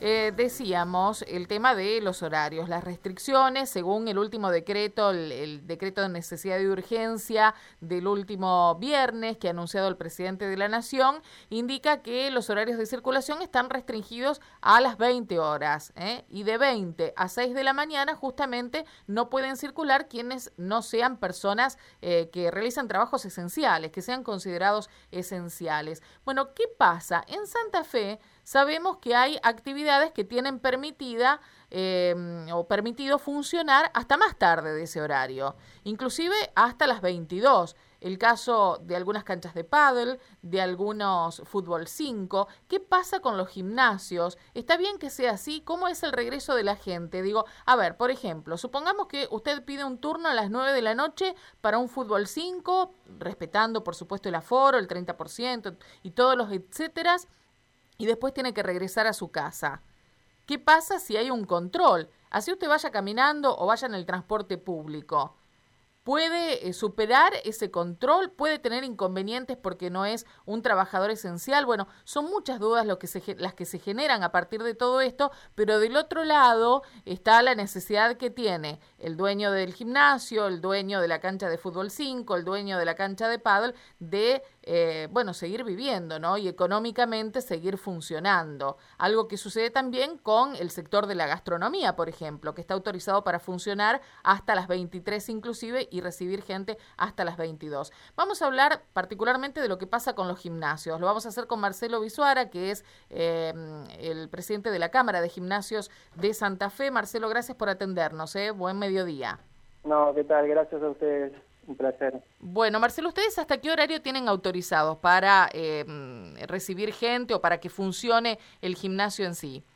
decíamos el tema de los horarios, las restricciones, según el último decreto, el decreto de necesidad y urgencia del último viernes que ha anunciado el presidente de la Nación, indica que los horarios de circulación están restringidos a las 20 horas, y de 20 a 6 de la mañana justamente no pueden circular quienes no sean personas que realizan trabajos esenciales, que sean considerados esenciales. Bueno, ¿qué pasa? En Santa Fe sabemos que hay actividades que tienen permitida o permitido funcionar hasta más tarde de ese horario, inclusive hasta las 22. El caso de algunas canchas de pádel, de algunos fútbol 5. ¿Qué pasa con los gimnasios? ¿Está bien que sea así? ¿Cómo es el regreso de la gente? Digo, a ver, por ejemplo, supongamos que usted pide un turno a las 9 de la noche para un fútbol 5, respetando por supuesto el aforo, el 30% y todos los etcéteras, y después tiene que regresar a su casa. ¿Qué pasa si hay un control? Así usted vaya caminando o vaya en el transporte público. ¿Puede superar ese control? ¿Puede tener inconvenientes porque no es un trabajador esencial? Bueno, son muchas dudas las que se generan a partir de todo esto, pero del otro lado está la necesidad que tiene el dueño del gimnasio, el dueño de la cancha de fútbol 5, el dueño de la cancha de pádel, de seguir viviendo, ¿no? Y económicamente seguir funcionando. Algo que sucede también con el sector de la gastronomía, por ejemplo, que está autorizado para funcionar hasta las 23 inclusive y recibir gente hasta las 22. Vamos a hablar particularmente de lo que pasa con los gimnasios. Lo vamos a hacer con Marcelo Bisuara, que es el presidente de la Cámara de Gimnasios de Santa Fe. Marcelo, gracias por atendernos. Buen mediodía. No, ¿qué tal? Gracias a ustedes. Un placer. Bueno, Marcelo, ¿ustedes hasta qué horario tienen autorizados para recibir gente o para que funcione el gimnasio en sí?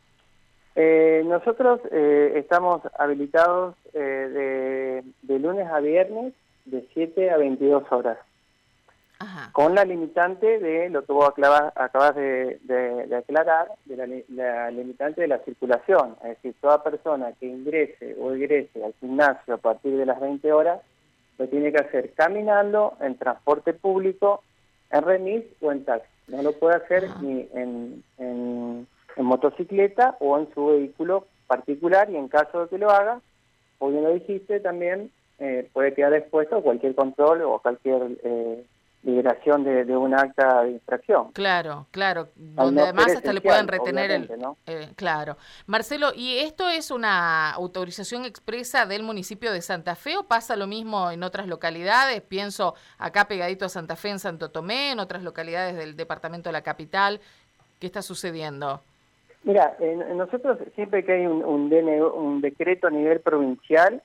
Nosotros estamos habilitados de lunes a viernes de 7 a 22 horas. Ajá. Con la limitante de lo que vos acabas de aclarar, de la limitante de la circulación. Es decir, toda persona que ingrese o egrese al gimnasio a partir de las 20 horas lo tiene que hacer caminando, en transporte público, en remis o en taxi. No lo puede hacer ni en motocicleta o en su vehículo particular, y en caso de que lo haga, como bien lo dijiste, también puede quedar expuesto a cualquier control o cualquier liberación de un acta de infracción. Claro, donde además hasta le puedan retener ¿no? Claro. Marcelo, ¿y esto es una autorización expresa del municipio de Santa Fe o pasa lo mismo en otras localidades? Pienso acá pegadito a Santa Fe en Santo Tomé, en otras localidades del departamento de la capital. ¿Qué está sucediendo? Mira, nosotros siempre que hay un decreto a nivel provincial,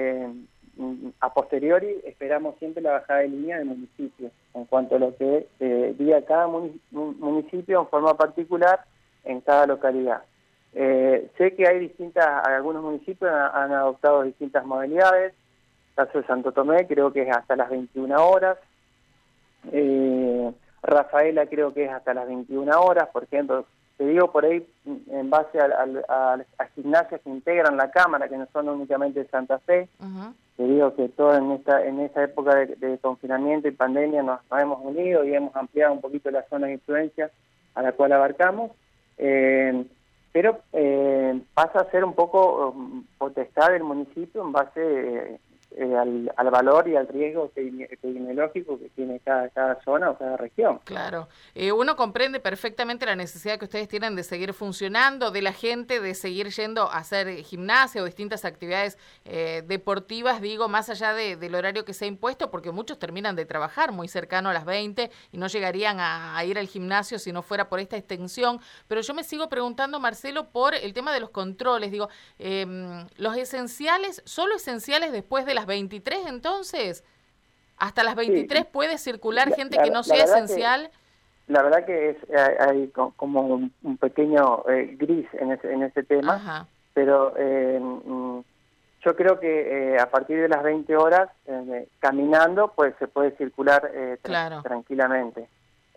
a posteriori esperamos siempre la bajada de línea del municipio en cuanto a lo que diga cada municipio en forma particular en cada localidad. Sé que hay algunos municipios han adoptado distintas modalidades. El caso de Santo Tomé creo que es hasta las 21 horas. Rafaela creo que es hasta las 21 horas, por ejemplo. Te digo por ahí, en base a gimnasios que integran la Cámara, que no son únicamente de Santa Fe. Te digo que todo en esta época de confinamiento y pandemia nos hemos unido y hemos ampliado un poquito la zona de influencia a la cual abarcamos, pero pasa a ser un poco potestad del municipio en base al valor y al riesgo epidemiológico que tiene cada zona o cada región. Claro. Uno comprende perfectamente la necesidad que ustedes tienen de seguir funcionando, de la gente de seguir yendo a hacer gimnasia o distintas actividades deportivas, digo, más allá del horario que se ha impuesto, porque muchos terminan de trabajar muy cercano a las 20 y no llegarían a ir al gimnasio si no fuera por esta extensión. Pero yo me sigo preguntando, Marcelo, por el tema de los controles. Digo, los esenciales, ¿solo esenciales después de las 23 entonces? ¿Hasta las 23 sí puede circular gente que no sea esencial? La verdad que hay como un pequeño gris en ese tema. Ajá. Pero yo creo que a partir de las 20 horas, caminando, pues se puede circular claro, tranquilamente.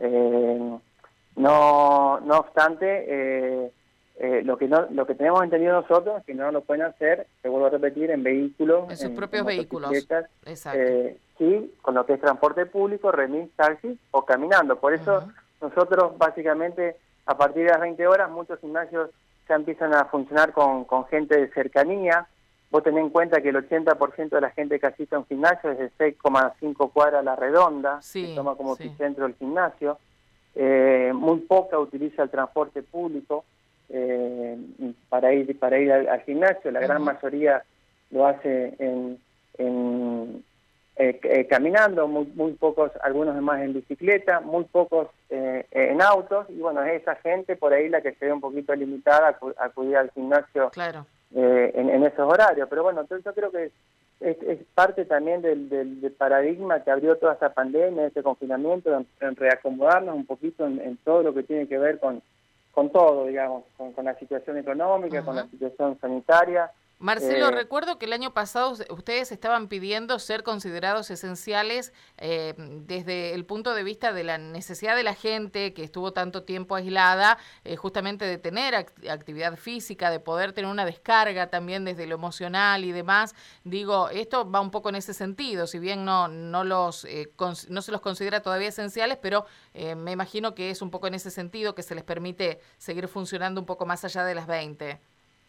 No obstante, lo que tenemos entendido nosotros es que no lo pueden hacer, te vuelvo a repetir, en vehículos, en sus propios vehículos. Exacto. Sí, con lo que es transporte público, remis, taxi o caminando. Por eso nosotros básicamente a partir de las 20 horas muchos gimnasios ya empiezan a funcionar con gente de cercanía. Vos tenés en cuenta que el 80% de la gente que asiste a un gimnasio es de 6,5 cuadras a la redonda, que toma como epicentro el gimnasio. Muy poca utiliza el transporte público para ir al gimnasio. La gran mayoría lo hace caminando, muy pocos, algunos más en bicicleta, muy pocos en autos, y bueno, es esa gente por ahí la que se ve un poquito limitada a acudir al gimnasio. Claro. En esos horarios, pero bueno, entonces yo creo que es parte también del paradigma que abrió toda esta pandemia, este confinamiento, en reacomodarnos un poquito en todo lo que tiene que ver con todo, digamos, con la situación económica, con la situación sanitaria. Marcelo, recuerdo que el año pasado ustedes estaban pidiendo ser considerados esenciales desde el punto de vista de la necesidad de la gente que estuvo tanto tiempo aislada, justamente de tener actividad física, de poder tener una descarga también desde lo emocional y demás. Digo, esto va un poco en ese sentido, si bien no se los considera todavía esenciales, pero me imagino que es un poco en ese sentido que se les permite seguir funcionando un poco más allá de las 20.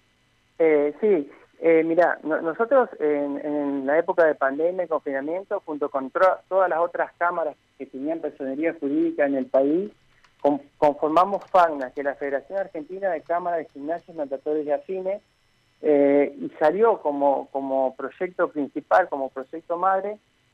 Sí, mira, nosotros en la época de pandemia y confinamiento, junto con todas las otras cámaras que tenían personería jurídica en el país, conformamos FAGNA, que es la Federación Argentina de Cámaras de Gimnasios Natatorios y Afines, y salió como proyecto principal, como proyecto madre,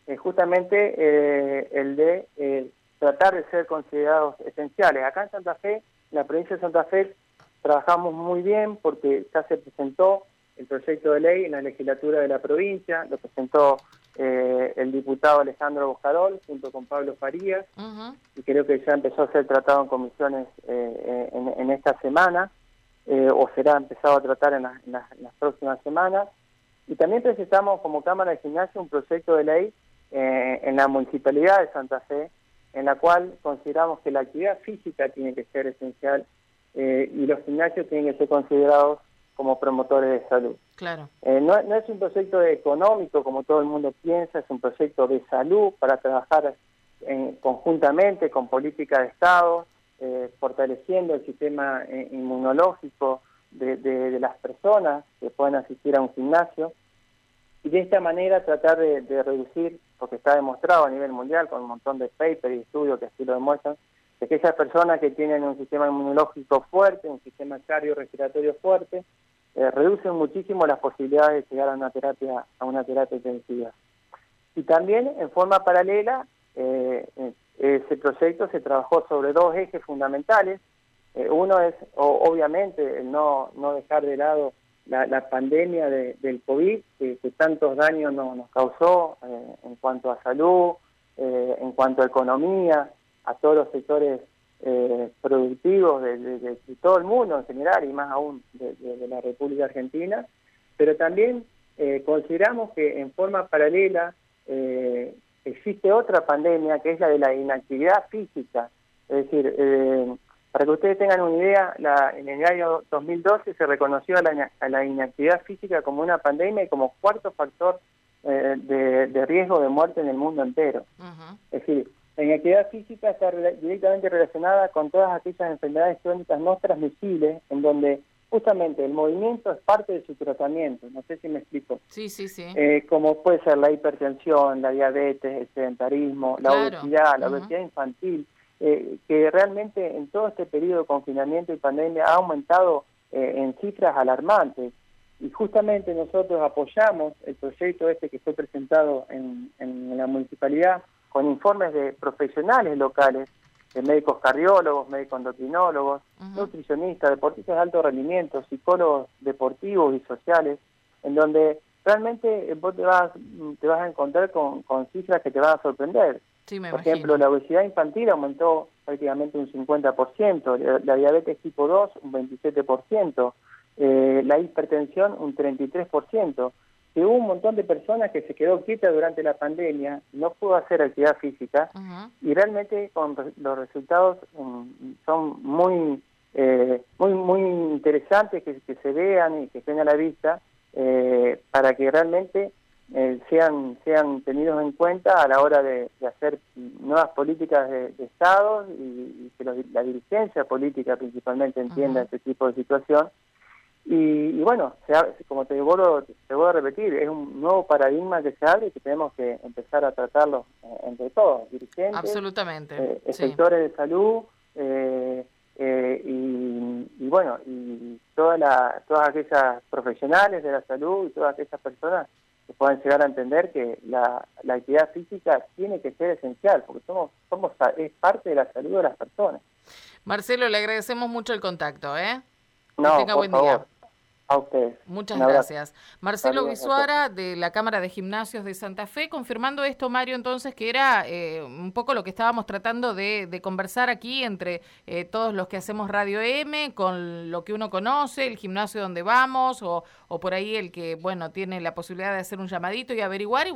justamente el de tratar de ser considerados esenciales. Acá en Santa Fe, en la provincia de Santa Fe, trabajamos muy bien porque ya se presentó el proyecto de ley en la legislatura de la provincia, lo presentó el diputado Alejandro Boscarol junto con Pablo Farías, y creo que ya empezó a ser tratado en comisiones en esta semana, o será empezado a tratar en las próximas semanas. Y también presentamos como Cámara de Gimnasio un proyecto de ley en la Municipalidad de Santa Fe, en la cual consideramos que la actividad física tiene que ser esencial y los gimnasios tienen que ser considerados como promotores de salud. Claro. No es un proyecto económico como todo el mundo piensa, es un proyecto de salud para trabajar conjuntamente con política de Estado, fortaleciendo el sistema inmunológico de las personas que pueden asistir a un gimnasio, y de esta manera tratar de reducir, porque está demostrado a nivel mundial con un montón de papers y estudios que así lo demuestran, de que esas personas que tienen un sistema inmunológico fuerte, un sistema cardiorrespiratorio fuerte, reducen muchísimo las posibilidades de llegar a una terapia intensiva. Y también, en forma paralela, ese proyecto se trabajó sobre dos ejes fundamentales. Uno es, obviamente, el no dejar de lado la pandemia del COVID, que tantos daños nos causó en cuanto a salud, en cuanto a economía, a todos los sectores productivos de todo el mundo en general, y más aún de la República Argentina, pero también consideramos que en forma paralela existe otra pandemia, que es la de la inactividad física. Es decir, para que ustedes tengan una idea, en el año 2012 se reconoció a la inactividad física como una pandemia y como cuarto factor de riesgo de muerte en el mundo entero. Es decir, la inactividad física está directamente relacionada con todas aquellas enfermedades crónicas no transmisibles, en donde justamente el movimiento es parte de su tratamiento. No sé si me explico. Sí. Como puede ser la hipertensión, la diabetes, el sedentarismo, la obesidad, la obesidad infantil, que realmente en todo este periodo de confinamiento y pandemia ha aumentado en cifras alarmantes. Y justamente nosotros apoyamos el proyecto que fue presentado en la municipalidad, con informes de profesionales locales, de médicos cardiólogos, médicos endocrinólogos, nutricionistas, deportistas de alto rendimiento, psicólogos deportivos y sociales, en donde realmente vos te vas a encontrar con cifras que te van a sorprender. Sí, me Por imagino. ejemplo, la obesidad infantil aumentó prácticamente un 50%, la diabetes tipo 2 un 27%, la hipertensión un 33%. Que hubo un montón de personas que se quedó quieta durante la pandemia, no pudo hacer actividad física, y realmente los resultados son muy interesantes que se vean y que estén a la vista, para que realmente sean tenidos en cuenta a la hora de hacer nuevas políticas de Estado, y que la dirigencia política principalmente entienda este tipo de situación, Y bueno, como te vuelvo a repetir, es un nuevo paradigma que se abre y que tenemos que empezar a tratarlo entre todos, dirigentes, absolutamente, sectores de salud, y bueno, y todas aquellas profesionales de la salud y todas aquellas personas que puedan llegar a entender que la actividad física tiene que ser esencial, porque es parte de la salud de las personas. Marcelo, le agradecemos mucho el contacto, ¿eh? No, que tenga buen día. A ustedes. Muchas gracias. Marcelo Bisuara, de la Cámara de Gimnasios de Santa Fe, confirmando esto, Mario, entonces, que era un poco lo que estábamos tratando de conversar aquí entre todos los que hacemos Radio M, con lo que uno conoce, el gimnasio donde vamos, o por ahí el que, bueno, tiene la posibilidad de hacer un llamadito y averiguar.